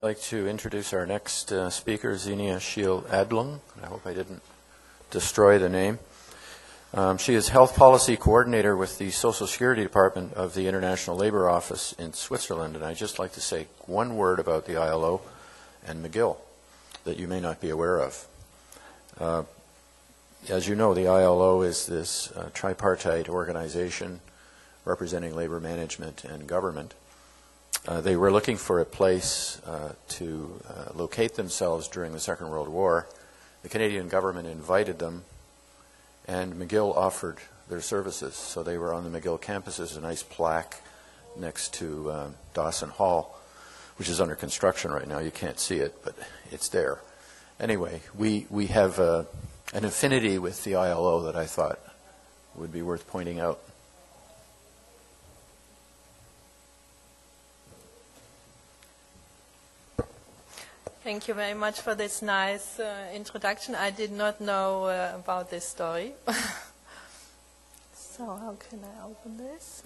I'd like to introduce our next speaker, Xenia Shiel Adlung. I hope I didn't destroy the name. She is Health Policy Coordinator with the Social Security Department of the International Labor Office in Switzerland. And I'd just like to say one word about the ILO and McGill that you may not be aware of. As you know, the ILO is this tripartite organization representing labor management and government. They were looking for a place to locate themselves during the Second World War. The Canadian government invited them, and McGill offered their services. So they were on the McGill campus. There's a nice plaque next to Dawson Hall, which is under construction right now. You can't see it, but it's there. Anyway, we have an affinity with the ILO that I thought would be worth pointing out. Thank you very much for this nice introduction. I did not know about this story. So how can I open this?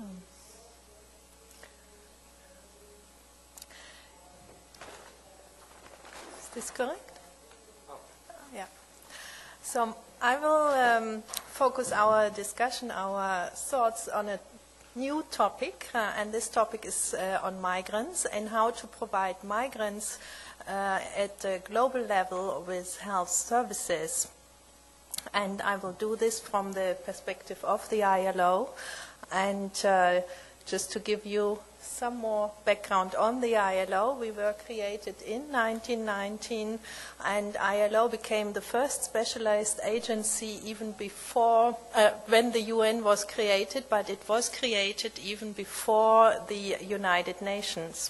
Is this correct? Oh. Yeah. So I will focus our discussion, our thoughts on a new topic, and this topic is on migrants and how to provide migrants at the global level with health services. And I will do this from the perspective of the ILO. And just to give you some more background on the ILO, we were created in 1919, and ILO became the first specialized agency even before, when the UN was created, but it was created even before the United Nations.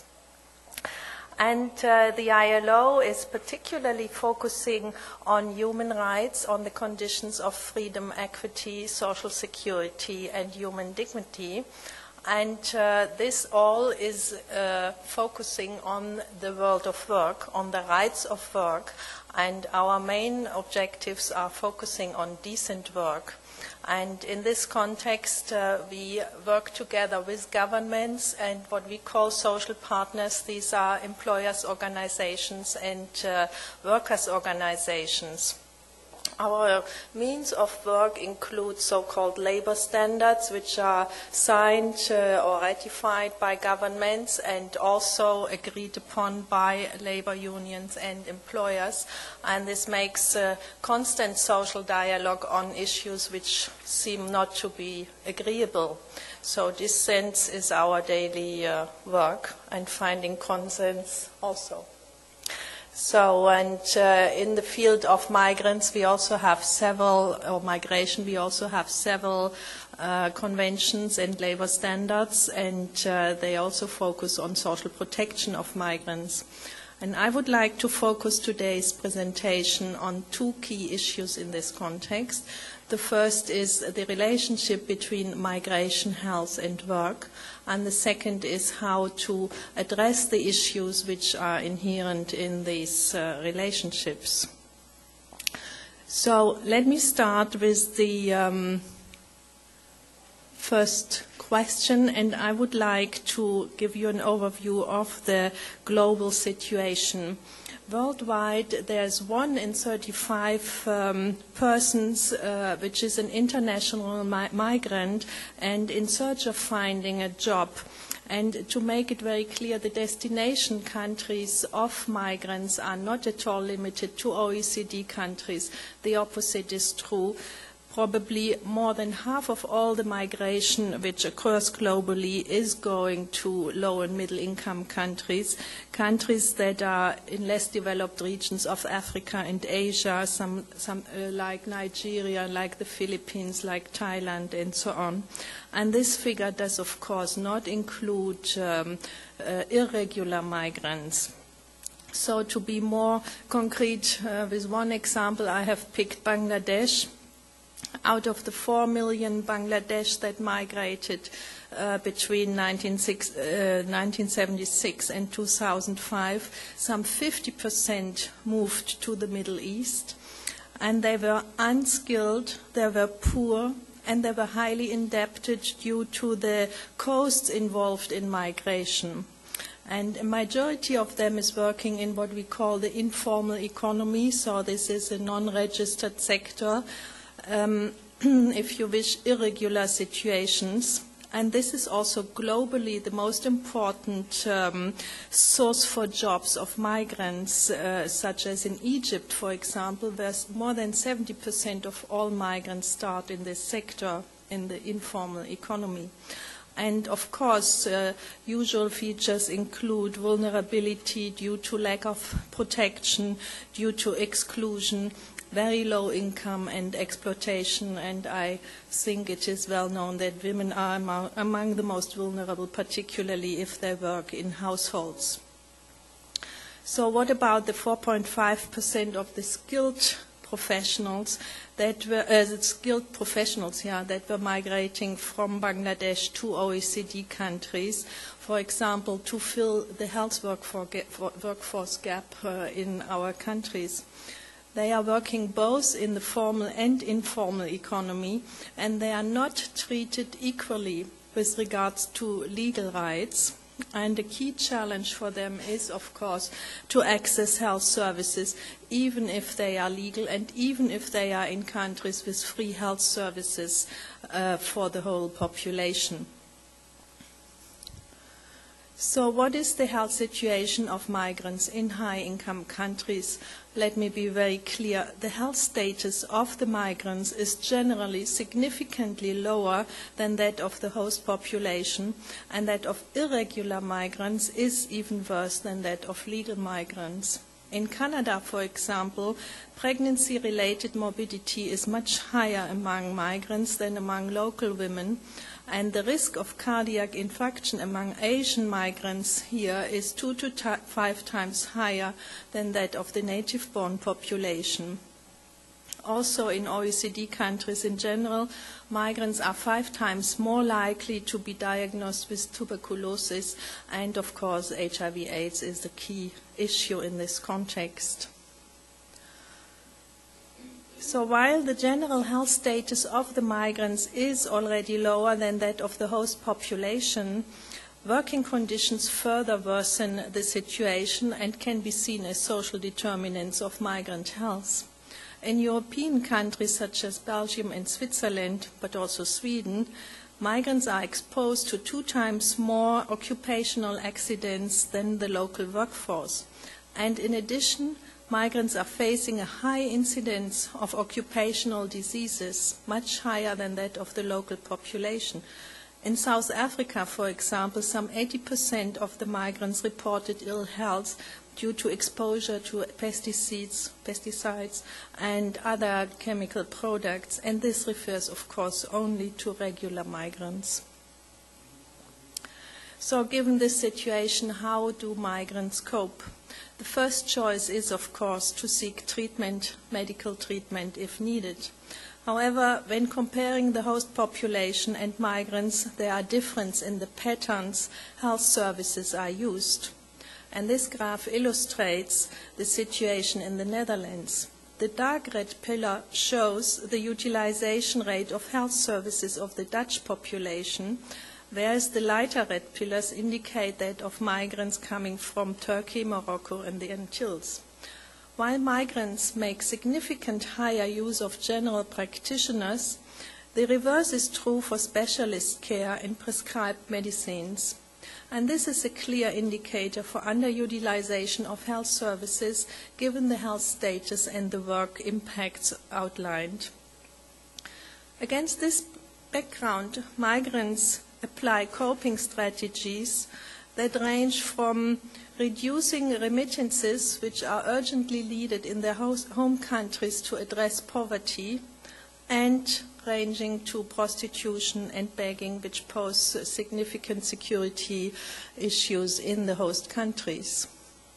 And the ILO is particularly focusing on human rights, on the conditions of freedom, equity, social security, and human dignity. And this all is focusing on the world of work, on the rights of work. And our main objectives are focusing on decent work. And in this context, we work together with governments and what we call social partners. These are employers' organizations and workers' organizations. Our means of work include so-called labor standards, which are signed or ratified by governments and also agreed upon by labor unions and employers. And this makes constant social dialogue on issues which seem not to be agreeable. So dissent is our daily work, and finding consensus also. So, and in the field of migrants, we also have several, or migration, we also have several conventions and labor standards, and they also focus on social protection of migrants. And I would like to focus today's presentation on two key issues in this context. The first is the relationship between migration, health, and work. And the second is how to address the issues which are inherent in these relationships. So let me start with the first question, and I would like to give you an overview of the global situation. Worldwide, there's 1 in 35 persons which is an international migrant and in search of finding a job. And to make it very clear, the destination countries of migrants are not at all limited to OECD countries. The opposite is true. Probably more than half of all the migration which occurs globally is going to low and middle income countries, countries that are in less developed regions of Africa and Asia, some like Nigeria, like the Philippines, like Thailand, and so on. And this figure does, of course, not include irregular migrants. So to be more concrete, with one example, I have picked Bangladesh. Out of the 4 million Bangladesh that migrated between 1976 and 2005, some 50% moved to the Middle East, and they were unskilled, they were poor, and they were highly indebted due to the costs involved in migration. And a majority of them is working in what we call the informal economy, so this is a non-registered sector, if you wish, irregular situations. And this is also globally the most important source for jobs of migrants, such as in Egypt, for example, where more than 70% of all migrants start in this sector, in the informal economy. And of course, usual features include vulnerability due to lack of protection, due to exclusion, very low income and exploitation, and I think it is well known that women are among the most vulnerable, particularly if they work in households. So what about the 4.5% of the skilled professionals that were that were migrating from Bangladesh to OECD countries, for example, to fill the health workforce gap in our countries? They are working both in the formal and informal economy, and they are not treated equally with regards to legal rights. And a key challenge for them is, of course, to access health services, even if they are legal and even if they are in countries with free health services for the whole population. So what is the health situation of migrants in high-income countries? Let me be very clear. The health status of the migrants is generally significantly lower than that of the host population, and that of irregular migrants is even worse than that of legal migrants. In Canada, for example, pregnancy-related morbidity is much higher among migrants than among local women, and the risk of cardiac infarction among Asian migrants here is 2 to 5 times higher than that of the native-born population. Also in OECD countries in general, migrants are 5 times more likely to be diagnosed with tuberculosis, and of course HIV/AIDS is the key issue in this context. So while the general health status of the migrants is already lower than that of the host population, working conditions further worsen the situation and can be seen as social determinants of migrant health. In European countries such as Belgium and Switzerland, but also Sweden, migrants are exposed to 2 times more occupational accidents than the local workforce. And in addition, migrants are facing a high incidence of occupational diseases, much higher than that of the local population. In South Africa, for example, some 80% of the migrants reported ill health due to exposure to pesticides and other chemical products, and this refers, of course, only to regular migrants. So given this situation, how do migrants cope? The first choice is, of course, to seek treatment, medical treatment, if needed. However, when comparing the host population and migrants, there are differences in the patterns health services are used. And this graph illustrates the situation in the Netherlands. The dark red pillar shows the utilization rate of health services of the Dutch population, whereas the lighter red pillars indicate that of migrants coming from Turkey, Morocco, and the Antilles. While migrants make significant higher use of general practitioners, the reverse is true for specialist care and prescribed medicines. And this is a clear indicator for underutilization of health services, given the health status and the work impacts outlined. Against this background, migrants apply coping strategies that range from reducing remittances, which are urgently needed in their home countries to address poverty, and ranging to prostitution and begging, which pose significant security issues in the host countries.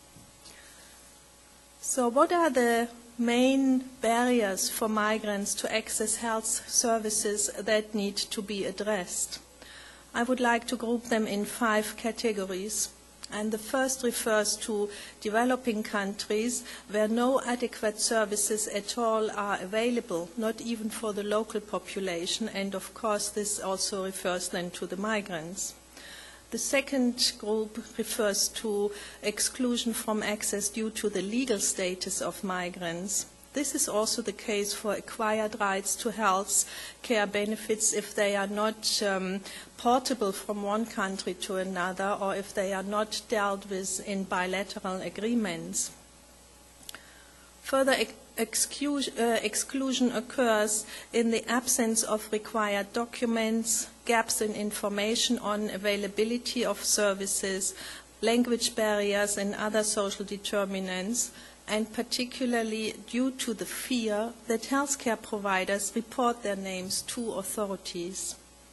So what are the main barriers for migrants to access health services that need to be addressed? I would like to group them in 5 categories. And the first refers to developing countries where no adequate services at all are available, not even for the local population, and of course this also refers then to the migrants. The second group refers to exclusion from access due to the legal status of migrants. This is also the case for acquired rights to health care benefits if they are not portable from one country to another or if they are not dealt with in bilateral agreements. Further exclusion occurs in the absence of required documents, gaps in information on availability of services, language barriers and other social determinants, and particularly due to the fear that healthcare providers report their names to authorities.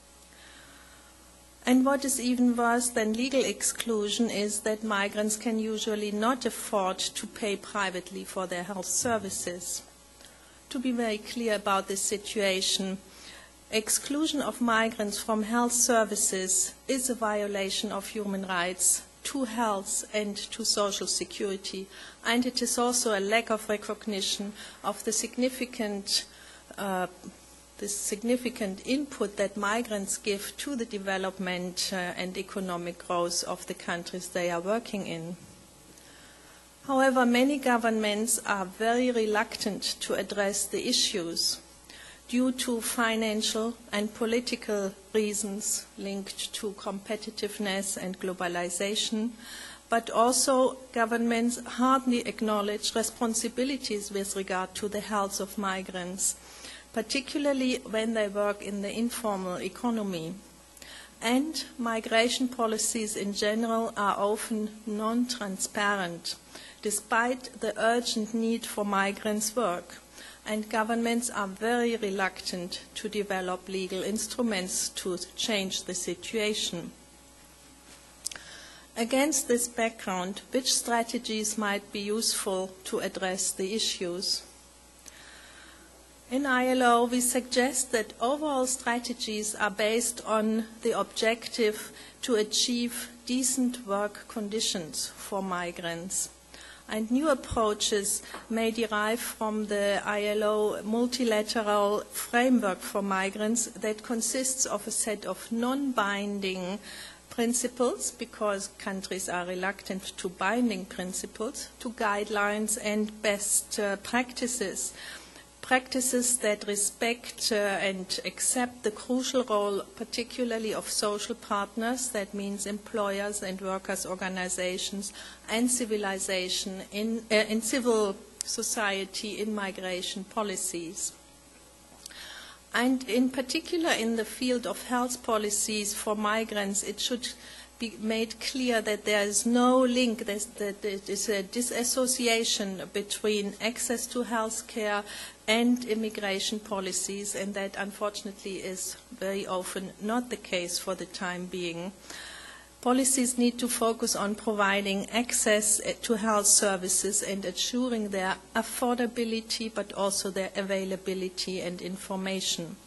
And what is even worse than legal exclusion is that migrants can usually not afford to pay privately for their health services. To be very clear about this situation, exclusion of migrants from health services is a violation of human rights to health and to social security, and it is also a lack of recognition of the significant input that migrants give to the development and economic growth of the countries they are working in. However, many governments are very reluctant to address the issues due to financial and political reasons linked to competitiveness and globalization, but also governments hardly acknowledge responsibilities with regard to the health of migrants, particularly when they work in the informal economy. And migration policies in general are often non-transparent, despite the urgent need for migrants' work. And governments are very reluctant to develop legal instruments to change the situation. Against this background, which strategies might be useful to address the issues? In ILO, we suggest that overall strategies are based on the objective to achieve decent work conditions for migrants. And new approaches may derive from the ILO multilateral framework for migrants that consists of a set of non-binding principles, because countries are reluctant to binding principles, to guidelines and best practices. Practices that respect and accept the crucial role, particularly of social partners, that means employers and workers' organizations, and civilization in civil society in migration policies. And in particular in the field of health policies for migrants, it should be made clear that there is no link, that there is a disassociation between access to health care and immigration policies, and that unfortunately is very often not the case for the time being. Policies need to focus on providing access to health services and ensuring their affordability, but also their availability and information.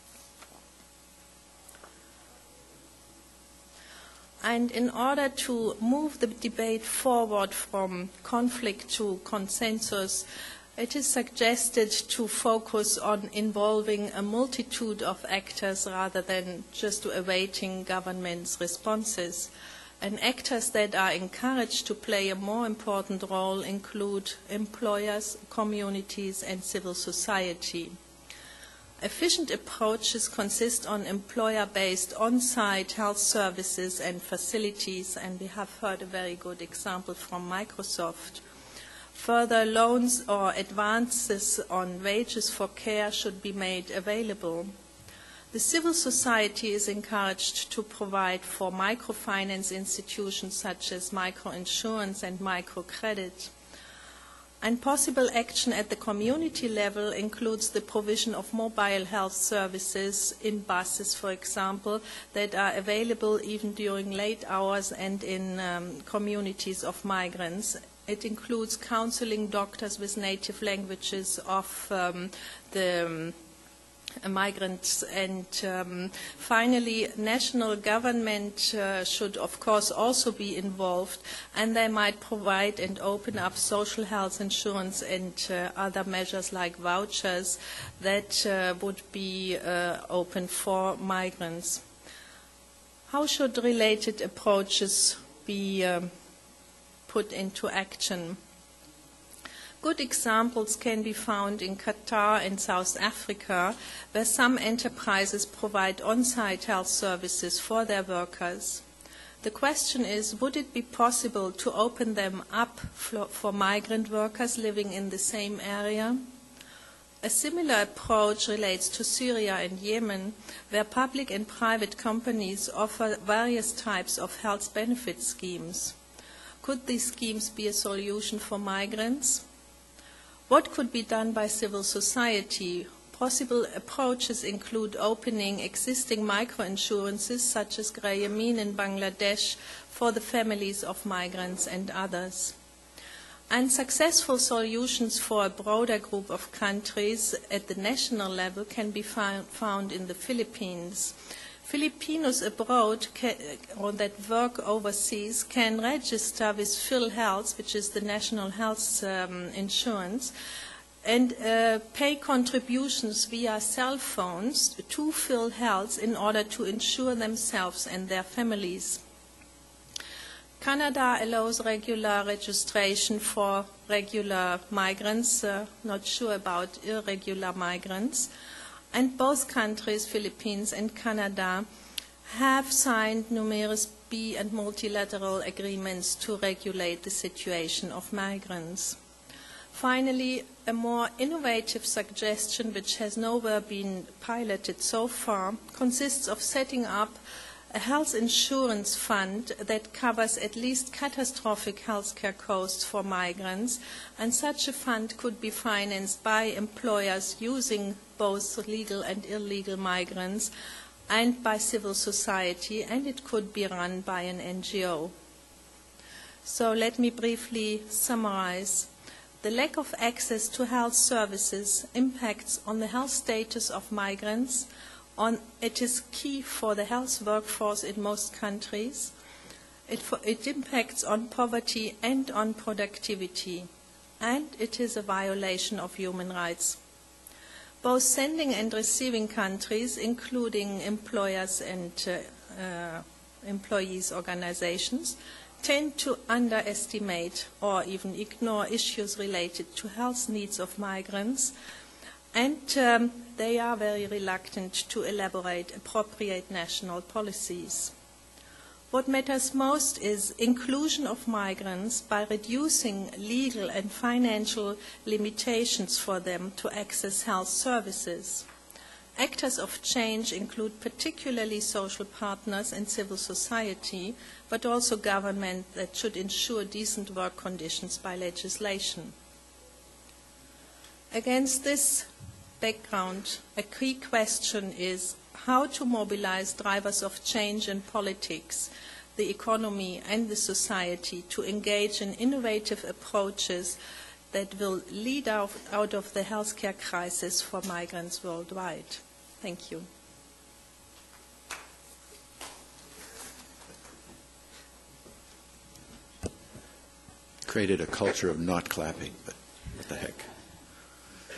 And in order to move the debate forward from conflict to consensus, it is suggested to focus on involving a multitude of actors rather than just awaiting governments' responses. And actors that are encouraged to play a more important role include employers, communities, and civil society. Efficient approaches consist on employer-based on-site health services and facilities, and we have heard a very good example from Microsoft. Further loans or advances on wages for care should be made available. The civil society is encouraged to provide for microfinance institutions such as microinsurance and microcredit. And possible action at the community level includes the provision of mobile health services in buses, for example, that are available even during late hours and in communities of migrants. It includes counseling doctors with native languages of the migrants. And finally, national government should, of course, also be involved, and they might provide and open up social health insurance and other measures like vouchers that would be open for migrants. How should related approaches be put into action? Good examples can be found in Qatar and South Africa, where some enterprises provide on-site health services for their workers. The question is, would it be possible to open them up for migrant workers living in the same area? A similar approach relates to Syria and Yemen, where public and private companies offer various types of health benefit schemes. Could these schemes be a solution for migrants? What could be done by civil society? Possible approaches include opening existing microinsurances such as Grameen in Bangladesh for the families of migrants and others. And successful solutions for a broader group of countries at the national level can be found in the Philippines. Filipinos abroad or that work overseas can register with PhilHealth, which is the national health insurance, and pay contributions via cell phones to PhilHealth in order to insure themselves and their families. Canada allows regular registration for regular migrants, not sure about irregular migrants. And both countries, Philippines and Canada, have signed numerous bi- and multilateral agreements to regulate the situation of migrants. Finally, a more innovative suggestion, which has nowhere been piloted so far, consists of setting up a health insurance fund that covers at least catastrophic healthcare costs for migrants, and such a fund could be financed by employers using both legal and illegal migrants and by civil society, and it could be run by an NGO. So let me briefly summarize. The lack of access to health services impacts on the health status of migrants. It is key for the health workforce in most countries. It impacts on poverty and on productivity, and it is a violation of human rights. Both sending and receiving countries, including employers and employees' organizations, tend to underestimate or even ignore issues related to health needs of migrants, and they are very reluctant to elaborate appropriate national policies. What matters most is inclusion of migrants by reducing legal and financial limitations for them to access health services. Actors of change include particularly social partners and civil society, but also government that should ensure decent work conditions by legislation. Against this background, a key question is how to mobilize drivers of change in politics, the economy, and the society to engage in innovative approaches that will lead out of the healthcare crisis for migrants worldwide. Thank you. Created a culture of not clapping,